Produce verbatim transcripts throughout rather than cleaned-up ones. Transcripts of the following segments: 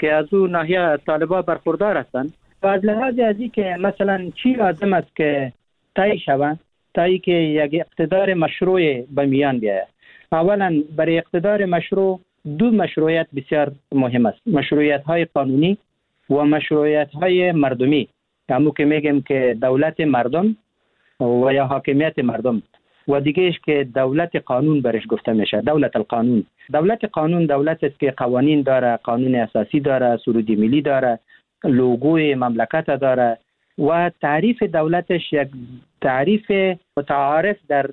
که از اون ناحیه طالبان برخوردار هستند و از لحاظ ازی که مثلا چی لازم است که تایی شوند تایی که یک اقتدار مشروع به میان بیاید. اولا برای اقتدار مشروع دو مشروعیت بسیار مهم است، مشروعیت های قانونی و مشروعیت های مردمی، همون که میگیم که دولت مردم و یا حاکمیت مردم و دیگهش که دولت قانون برش گفته میشه، دولت القانون. دولت قانون دولت است که قوانین داره، قانون اساسی داره، سرود ملی داره، لوگوی مملکت داره و تعریف دولتش یک تعریف متعارف در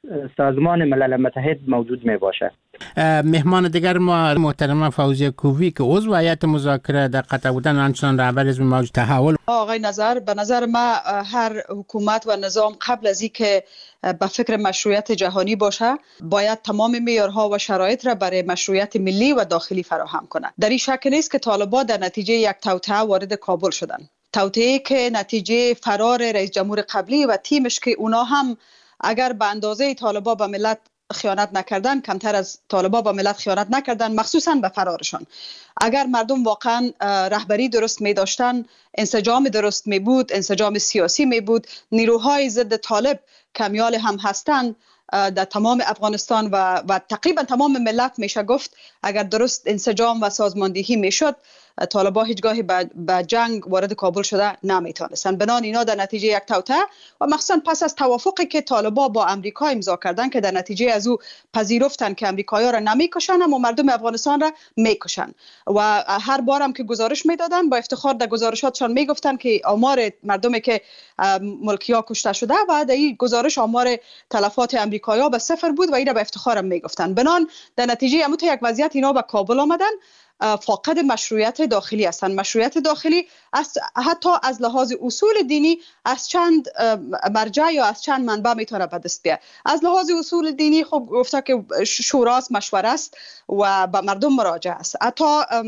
سازمان ملل متحد موجود می باشه. مهمان دیگر ما محترم فوزیه کوهی که عضو هیئت مذاکره در قطر بودن، همچنان رهبر حزب موج تحول. آقای نظر، به نظر ما هر حکومت و نظام قبل از اینکه به فکر مشروعیت جهانی باشه باید تمام معیارها و شرایط را برای مشروعیت ملی و داخلی فراهم کنه. در این شک نیست که طالبان در نتیجه یک توطئه وارد کابل شدند، توطئه‌ای که نتیجه فرار رئیس جمهور قبلی و تیمش که اونا هم اگر به اندازه طالبان به ملت خیانت نکردن، کمتر از طالبان به ملت خیانت نکردن، مخصوصا به فرارشان. اگر مردم واقعا رهبری درست می داشتن، انسجام درست می بود، انسجام سیاسی می بود، نیروهای ضد طالب کمیال هم هستند در تمام افغانستان و و تقریبا تمام ملت میشه گفت اگر درست انسجام و سازماندهی میشد، طالبان هیچگاهی به جنگ وارد کابل شده نمیتونستن. بنان اینا در نتیجه یک توطئه و مخصوصا پس از توافقی که طالبان با امریکا امضا کردن که در نتیجه از او پذیرفتن که امریکایی‌ها را نمیکشن اما مردم افغانستان را میکشن و هر بارم که گزارش میدادن با افتخار در گزارشاتشان میگفتن که آمار مردمی که ملکی‌ها کشته شده و در این گزارش آمار تلفات امریکایی‌ها به صفر بود و این را به افتخارم میگفتن. بنان در نتیجه همون یک وضعیت اینا به کابل آمدن، فاقد مشروعیت داخلی هستند. مشروعیت داخلی از حتی از لحاظ اصول دینی از چند مرجع یا از چند منبع میتونه به دست بیاد. از لحاظ اصول دینی خب گفته که شوراست، مشوره است و به مردم مراجعه است. حتی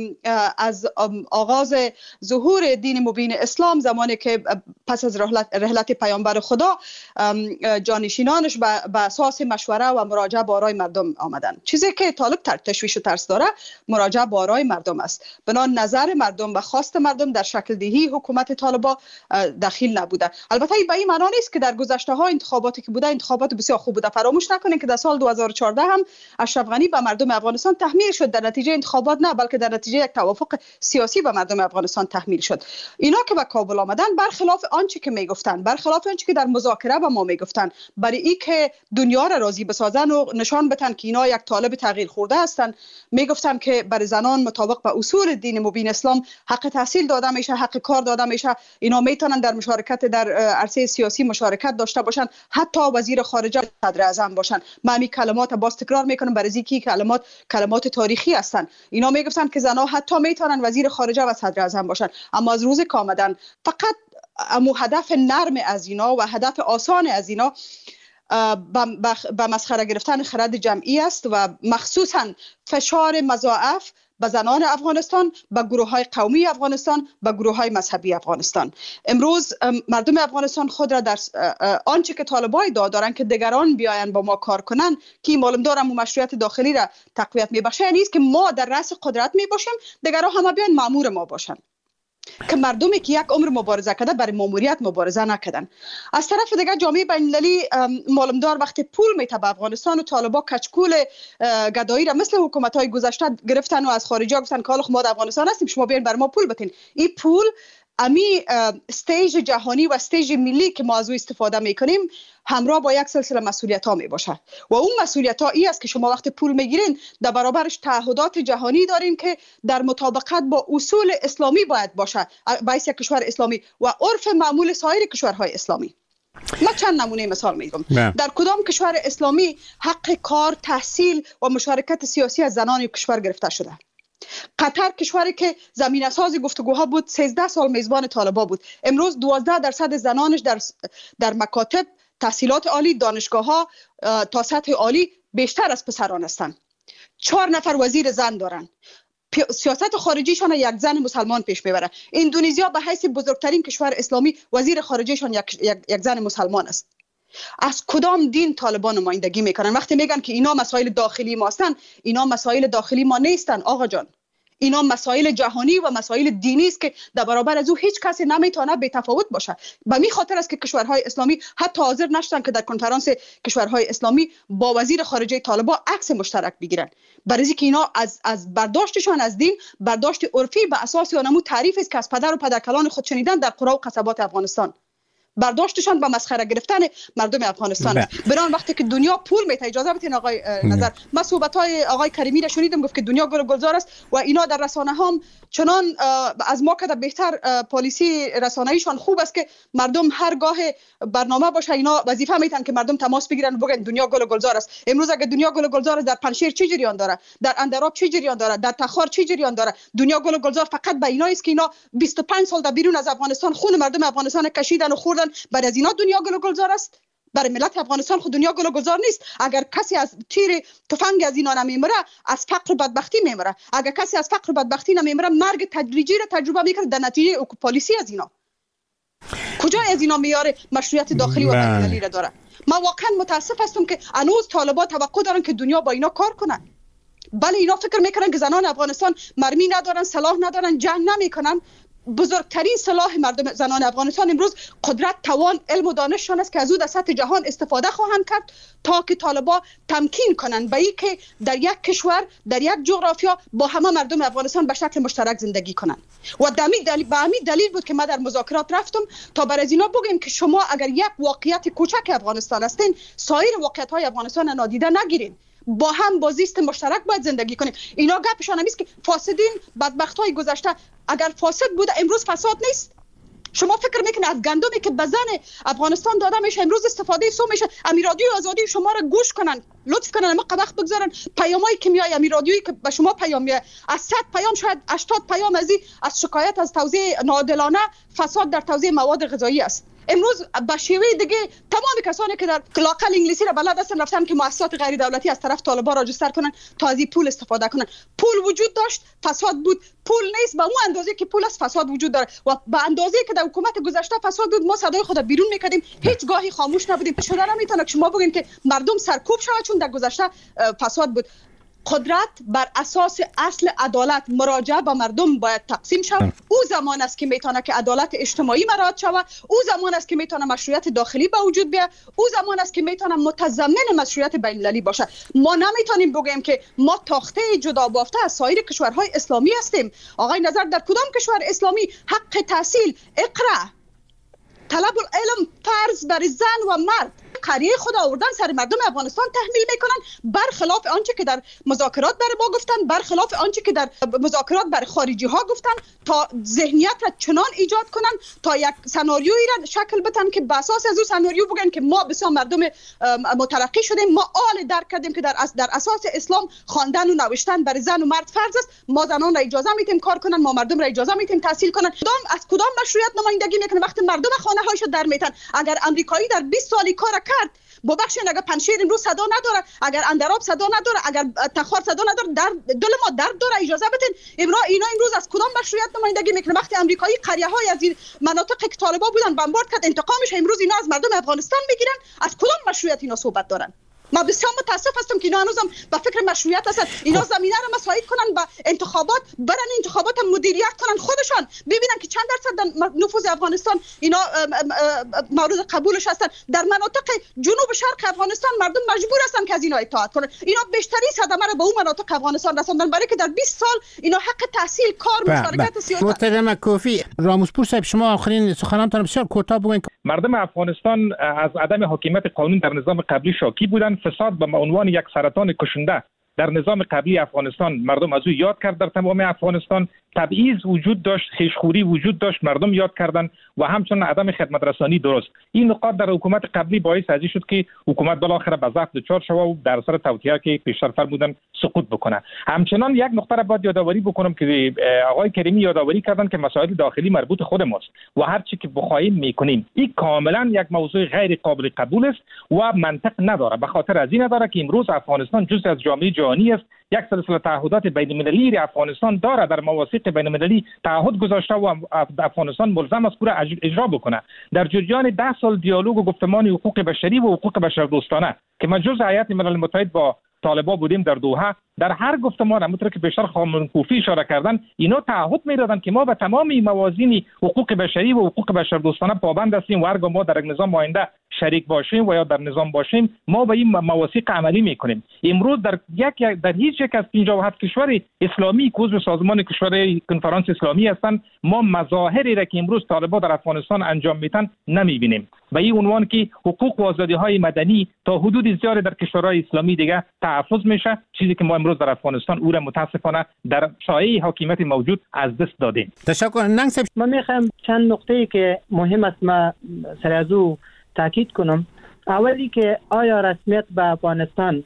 از آغاز ظهور دین مبین اسلام، زمانی که پس از رحلت, رحلت پیامبر خدا جانشینانش به اساس مشوره و مراجعه با آرای مردم آمدن. چیزی که طالب تشویش و ترس داره مراجعه با آرای مردم است. بنان نظر مردم و خواست مردم در شکل دهی حکومت طالبان دخیل نبوده. البته به این معنی نیست که در گذشته ها انتخاباتی که بوده انتخابات بسیار خوب بوده. فراموش نکنید که در سال دو هزار و چهارده هم اشرف غنی به مردم افغانستان تحمیل شد، در نتیجه انتخابات نه بلکه در نتیجه یک توافق سیاسی به مردم افغانستان تحمیل شد. اینا که به کابل آمدن برخلاف آنچه که میگفتن، برخلاف آنچه که در مذاکره با ما میگفتن، برای این که دنیا را راضی بسازن و نشان بدن که اینا یک طالب تغییر خورده هستند، میگفتن که برای زنان مطابق با اصول دین مبین اسلام حق تحصیل داده میشه، حق کار داده میشه، اینا میتونن در مشارکت در عرصه سیاسی مشارکت داشته باشن، حتی وزیر خارجه صدر اعظم باشن. من این کلمات باز تکرار میکنم برای اینکه کلمات کلمات تاریخی هستن. اینا میگفتن که زنها حتی میتونن وزیر خارجه و صدر اعظم باشن، اما از روز که آمدن فقط امو هدف نرم از اینا و هدف آسان از اینا به مسخره گرفتن خرد جمعی است و مخصوصا فشار مضاعف به زنان افغانستان، به گروه های قومی افغانستان، به گروه های مذهبی افغانستان. امروز مردم افغانستان خود را در آنچه که طالبان ادعا دارن که دیگران بیاین با ما کار کنن که معلوم دارم و مشروعیت داخلی را تقویت میبخشه، یعنی است که ما در رأس قدرت میباشیم، دیگران همه بیاین مأمور ما باشن. که مردمی که یک عمر مبارزه کرده برای ماموریت مبارزه نکردن. از طرف دیگه جامعه بین‌المللی معلومدار وقتی پول میته به افغانستان و طالبان کچکول گدایی را مثل حکومت‌های گذشته گرفتن و از خارجی ها گفتن که حالا ما در افغانستان هستیم شما بیاین بر ما پول بتین. این پول امی استیج جهانی و استیج ملی که ما از او استفاده میکنیم همراه با یک سلسله مسئولیت ها می باشه و اون مسئولیت ها ای است که شما وقت پول میگیرین در برابرش تعهدات جهانی دارین که در مطابقت با اصول اسلامی باید باشه، باعث یک کشور اسلامی و عرف معمول سایر کشورهای اسلامی. من چند نمونه مثال میگم. در کدام کشور اسلامی حق کار، تحصیل و مشارکت سیاسی از زنان کشور گرفته شده؟ قطر کشوری که زمینه ساز گفتگوها بود سیزده سال میزبان طالبان بود. امروز دوازده درصد زنانش در در مکاتب تحصیلات عالی، دانشگاه ها تا سطح عالی بیشتر از پسران هستند. چهار نفر وزیر زن دارن. سیاست خارجیشان یک زن مسلمان پیش میبره. اندونزیا به حیث بزرگترین کشور اسلامی وزیر خارجیشان یک, یک, یک زن مسلمان است. از کدام دین طالبان نمایندگی میکنن؟ وقتی میگن که اینا مسائل داخلی ما هستن، اینا مسائل داخلی ما نیستن آقا جان. اینا مسائل جهانی و مسائل دینی است که در برابر از او هیچ کسی نمیتونه بی تفاوت باشه. به می خاطر است که کشورهای اسلامی حتی حاضر نشدن که در کنفرانس کشورهای اسلامی با وزیر خارجه طالبان عکس مشترک بگیرن، برای اینکه اینا از از برداشتشان از دین برداشت عرفی به اساس اونمو تعریف است که از پدر و پدرکلان خود شنیدن در قرى و قصبات افغانستان. برداشتشان با مسخره گرفتن مردم افغانستان است. بران وقتی که دنیا پول میته، اجازه بدین آقای نظر، من صحبت های آقای کریمی را شنیدم، گفت که دنیا گل گلزار است و اینا در رسانه هم چنان از ما که بهتر پالیسی رسانه‌ایشان خوب است که مردم هر گاه برنامه باشه اینا وظیفه میتن که مردم تماس بگیرن و بگن دنیا گل گلزار است. امروز اگه دنیا گل گلزار است، در پنشیر چه جریان داره، در اندراب چه جریان داره، در تخار چه جریان داره؟ دنیا گل گلزار فقط به اینا است که اینا بیست و پنج سال در بیرون از افغانستان خون مردم افغانستان کشیدن و خوردن، بعد از اینا دنیا گل گلزار است؟ برای ملت افغانستان خود دنیا گل گلزار نیست. اگر کسی از تیر تفنگ از اینا نمیمره، از فقر و بدبختی میمره. اگر کسی از فقر و بدبختی نمیمره، مرگ تدریجی را تجربه میکنه در نتیجه پالیسی از اینا. کجا از اینا میاره مشروعیت داخلی و بین‌المللی را داره؟ ما واقعا متاسف هستم که هنوز طالبان توقع دارن که دنیا با اینا کار کنن. بله اینا فکر میکنن که زنان افغانستان مرمی ندارن، سلاح ندارن، جنگ نمیکنن. بزرگترین سلاح مردم زنان افغانستان امروز قدرت، توان، علم و دانششان است که از او در سطح جهان استفاده خواهند کرد تا که طالبان تمکین کنند به این که در یک کشور، در یک جغرافیا با همه مردم افغانستان به شکل مشترک زندگی کنند. و دمی دلیل به همین دلیل بود که ما در مذاکرات رفتم تا برای اینا بگیم که شما اگر یک واقعیت کوچک افغانستان هستین، سایر واقعیت‌های افغانستان نادیده نگیرین. با هم با زیست مشترک باید زندگی کنیم. اینا گپشان نیست که فاسدین بدبخت‌های گذشته اگر فاسد بوده امروز فساد نیست. شما فکر میکنید از گندمی که به زن افغانستان داده میشه امروز استفاده سو میشه؟ امیر رادیو آزادی شما را گوش کنن، لطف کنن ما قبخ بگذارن پیامایی که میای امیر رادیویی که به شما پیام میاد، از صد پیام شاید هشتاد پیام ازی از شکایت از توزیع ناعادلانه، فساد در توزیع مواد غذایی است. امروز به شیوه دیگه تمام کسانی که در لاقل انگلیسی را بلد هستن رفتن که مؤسسات غیر دولتی از طرف طالبان راجستر کنن تا از این پول استفاده کنن. پول وجود داشت، فساد بود. پول نیست به اون اندازه که پول است فساد وجود داره و به اندازه که در حکومت گذشته فساد بود ما صدای خود بیرون میکردیم، هیچ گاهی خاموش نبودیم. شده نمیتونه که شما بگین که مردم سرکوب شود چون در گذشته فساد بود. قدرت بر اساس اصل عدالت مراجعه به مردم باید تقسیم شود. او زمان است که میتونه که عدالت اجتماعی مراعات شود، او زمان است که میتونه مشروعیت داخلی به وجود بیاد، او زمان است که میتونه متضمن مشروعیت بین‌المللی باشه. ما نمیتونیم بگیم که ما تاخته جدا بافته از سایر کشورهای اسلامی هستیم. آقای نظر در کدام کشور اسلامی حق تحصیل، اقرا، طلب العلم فرض بر زن و مرد قریه خود آوردن سر مردم افغانستان تحمیل میکنن، برخلاف آنچه که در مذاکرات برای ما گفتن، برخلاف آنچه که در مذاکرات برای خارجی ها گفتن، تا ذهنیت را چنان ایجاد کنن تا یک سناریویی را شکل بدن که به اساس از اون سناریو بگن که ما بسیار مردم مترقی شدیم، ما آل درک کردیم که در در اساس اسلام خواندن و نوشتن برای زن و مرد فرض است، ما زنان را اجازه میتیم کار کنن، ما مردم را اجازه میتیم تحصیل کنن. کدام از کدام مشروعیت نمایندگی میکنه وقتی مردم خانه هایش در میتن؟ اگر امریکایی در بیست سالی کار کرد ببخشید، اگر پنشیر امروز صدا نداره، اگر اندراب صدا نداره، اگر تخار صدا نداره، در دل ما درد داره، اجازه بدین اینا اینا امروز از کدام مشروعیت نمایندگی میکنه؟ وقتی امریکایی قریه های از این مناطق که طالبان بودن بمبارد کرد انتقامش امروز اینا از مردم افغانستان میگیرن، از کدام مشروعیت اینا صحبت دارن؟ ما بسیار متاسف هستم که اینا هنوزم به فکر مشروعیت هستن. اینا زمینه رو مساعد کنن به انتخابات، برن انتخابات مدیریت کنن خودشان، ببینن که چند درصد نفوذ افغانستان اینا مورد قبولش هستن. در مناطق جنوب شرق افغانستان مردم مجبور هستن که از اینا اطاعت کنن. اینا بیشتری صدمه رو به اون مناطق افغانستان رسوندن، برای که در بیست سال اینا حق تحصیل، کار، مشارکت سیاسی. محترم کوفی، راموزپور صاحب شما آخرین سخنانتان بسیار کوتاه بگوین. مردم افغانستان از عدم حاکمیت قانون در نظام قبلی شاکی بودند. فساد به عنوان یک سرطان کشنده در نظام قبلی افغانستان مردم از او یاد کرد. در تمام افغانستان تبعیض وجود داشت، خیشخوری وجود داشت، مردم یاد کردن و همچنین عدم خدمت رسانی درست. این نقاط در حکومت قبلی باعث ازی شد که حکومت بالاخره به ضعف دچار شود و در اثر توطئه که پیشتر فرمودن سقوط بکنه. همچنان یک نقطه را باید یادآوری بکنم که آقای کریمی یادآوری کردن که مسائل داخلی مربوط خود ماست و هر چی که بخواهیم میکنیم. این کاملا یک موضوع غیر قابل قبول است و منطق نداره. به خاطر از این نداره که امروز افغانستان جزء از جامعه جهانی است. یک سلسله تعهدات بین‌المللی افغانستان داره، در مواثیق بین‌المللی تعهد گذاشته و افغانستان ملزم است پورا اجرا بکنه. در جریان ده سال دیالوگ و گفتمان حقوق بشری و حقوق بشردوستانه که من جزء هیئت ملل متحد با طالبان بودیم در دوحه، در هر گفتمان همونطور که بیشتر خانم کوفی اشاره کردن، اینا تعهد میدادن که ما به تمام موازین حقوق بشری و حقوق بشردوستانه پابند هستیم و هرگاه ما در یک نظام آینده شریک باشیم و یا در نظام باشیم ما به این مواثیق عملی میکنیم. امروز در یک در هیچ یک از پنجاه و هفت کشور اسلامی که عضو سازمان کشورهای کنفرانس اسلامی هستند ما مظاهری را که امروز طالبان در افغانستان انجام میدن نمیبینیم. به این عنوان که حقوق و آزادی‌های مدنی تا حدود زیادی در کشورهای اسلامی دیگه تحفظ میشه، چیزی که ما امروز در افغانستان او را متاسفانه در سایه حاکمیت موجود از دست دادیم. تشکر. ننگ من میخوام چند نکته که مهم است ما سر از او تاکید کنم. اولی که آیا رسمیت به افغانستان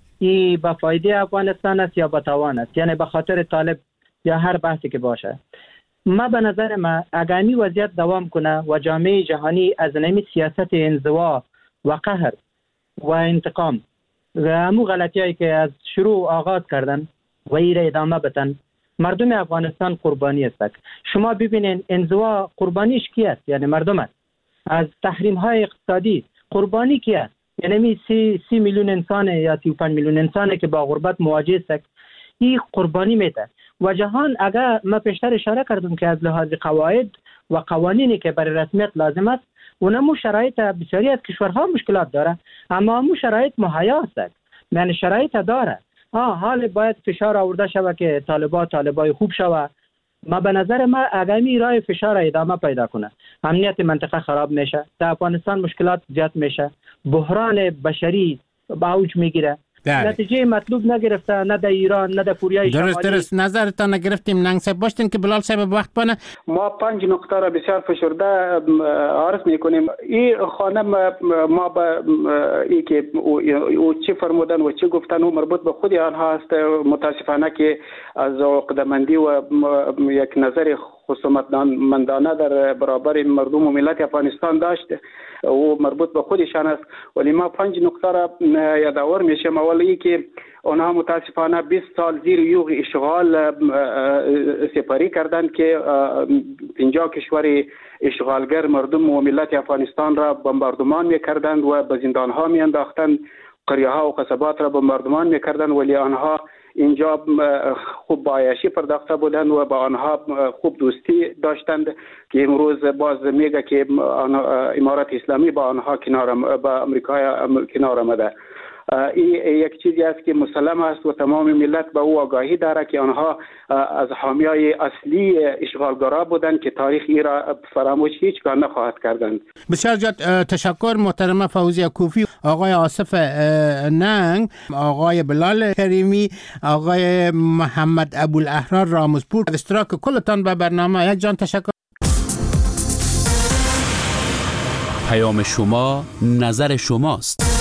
ای به فایده افغانستان است یا به تاوان است، یعنی به خاطر طالب یا هر بحثی که باشه. ما به نظر ما اگر این وضعیت دوام کنه و جامعه جهانی از نمی سیاست انزوا و قهر و انتقام و همو غلطیایی که از شروع آغاز کردن و این را ادامه بدن، مردم افغانستان قربانی است. شما ببینید انزوا قربانیش کی است؟ یعنی مردم است. از تحریم های اقتصادی قربانی کی است؟ یعنی می سی, سی میلیون انسان یا سی و پنج میلیون انسان که با غربت مواجه است، این قربانی میده. و جهان اگر ما پیشتر اشاره کردم که از لحاظ قواعد و قوانینی که برای رسمیت لازم است، اونمو شرایط بسیاری از کشورها مشکلات داره، اما همو شرایط مهیا است، یعنی شرایط داره. آه حال باید فشار آورده شوه که طالبان طالبای خوب شوه. ما به نظر ما اگر می راه فشار ادامه پیدا کنه، امنیت منطقه خراب میشه، در افغانستان مشکلات زیاد میشه، بحران بشری با اوج میگیره. نتیجه مطلوب نگرفته، نه در ایران نه در کوریای شمالی. درست درست نظرتان نگرفتیم. ننگ صاحب باشتین که بلال صاحب وقت بانه. ما پنج نقطه را بسیار فشرده عرض میکنیم. این خانم ما به ای که او چی فرمودن و چی گفتن و مربوط به خود آنها است. متاسفانه که از عقده‌مندی و یک نظر خصومتمندانه در برابر مردم و ملت افغانستان داشت و مربوط به خودشان است. ولی ما پنج نقطه را یادآور میشم. اولی که آنها متاسفانه بیست سال زیر یوغ اشغال سپری کردند که پنجاه کشور اشغالگر مردم و ملت افغانستان را بمباردمان میکردند و به زندان ها میانداختند، قریه ها و قصبات را بمباردمان میکردند، ولی آنها اینجا خوب با عیاشی پرداخته بودند و با آنها خوب دوستی داشتند که امروز باز میگه که امارات اسلامی با آنها کنار با امریکا کنار آمده. این یک چیزی است که مسلم است و تمام ملت به او آگاهی داره که آنها از حامیای اصلی اشغالگرا بودند که تاریخ ای را فراموش هیچگاه نخواهد کردند. بسیار زیاد تشکر محترمه فوزیه کوفی، آقای آصف ننگ، آقای بلال کریمی، آقای محمد ابوالاحرار رامزپور از اشتراک کلتان به برنامه. یک جان تشکر. پیام شما نظر شماست.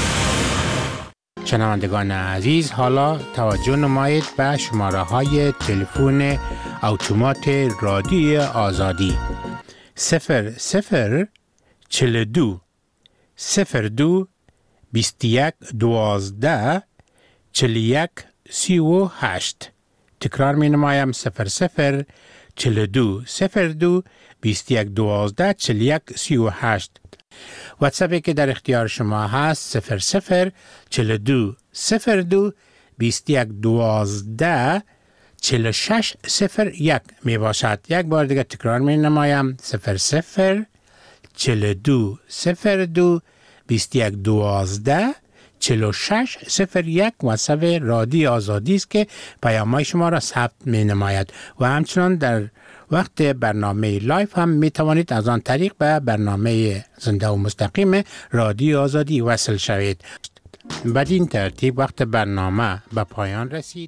شنوندگان عزیز، حالا توجه نمایید به شماره های تلفن اتومات رادیوی آزادی صفر صفر چهل و دو صفر دو بیست و یک دوازده چهل و یک سی و هشت. تکرار می نمایم صفر صفر چهل و دو صفر دو بیست و یک دوازده چهل و یک سی و هشت. واتساپی که در اختیار شما هست صفر صفر چهل و دو صفر دو بیست و یک دوازده چهل و شش صفر یک می باشد. یک بار دیگه تکرار می نمایم صفر صفر چهل و دو صفر دو بیست و یک دوازده چهل و شش صفر یک. واتساپ رادیو آزادی است که پیام‌های شما را ثبت می نماید و همچنان در وقت برنامه لایف هم می توانید از آن طریق به برنامه زنده و مستقیم رادیو آزادی وصل شوید. بدین ترتیب وقت برنامه به پایان رسید.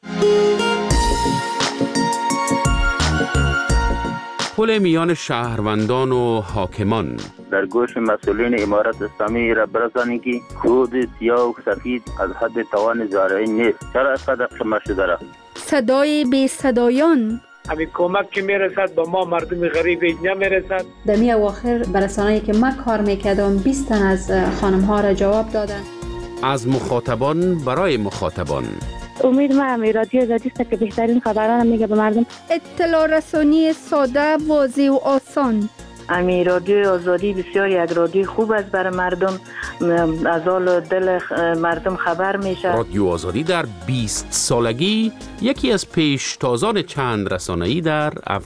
پل میان شهروندان و حاکمان در گوش مسئولین امارت اسلامی را برسانید که حدود سیاه و سفید از حد توان زارعی نیست. چرا اینقدر خمه شده را؟ صدای بی صدایان، همین کمک که میرسد با ما مردم غریب نمیرسد. در می اواخر برسانه‌ای که من کار میکردم بیست تن از خانم ها را جواب دادن. از مخاطبان برای مخاطبان. امید ما همی رادیو آزادی است که بهترین خبران میگه به مردم. اطلاع رسانی ساده، واضح و آسان. امی رادیو آزادی بسیار یک رادیو خوب است برای مردم. از حال دل مردم خبر میشه. رادیو آزادی در بیست سالگی یکی از پیشتازان چند رسانه‌ای در افغانستان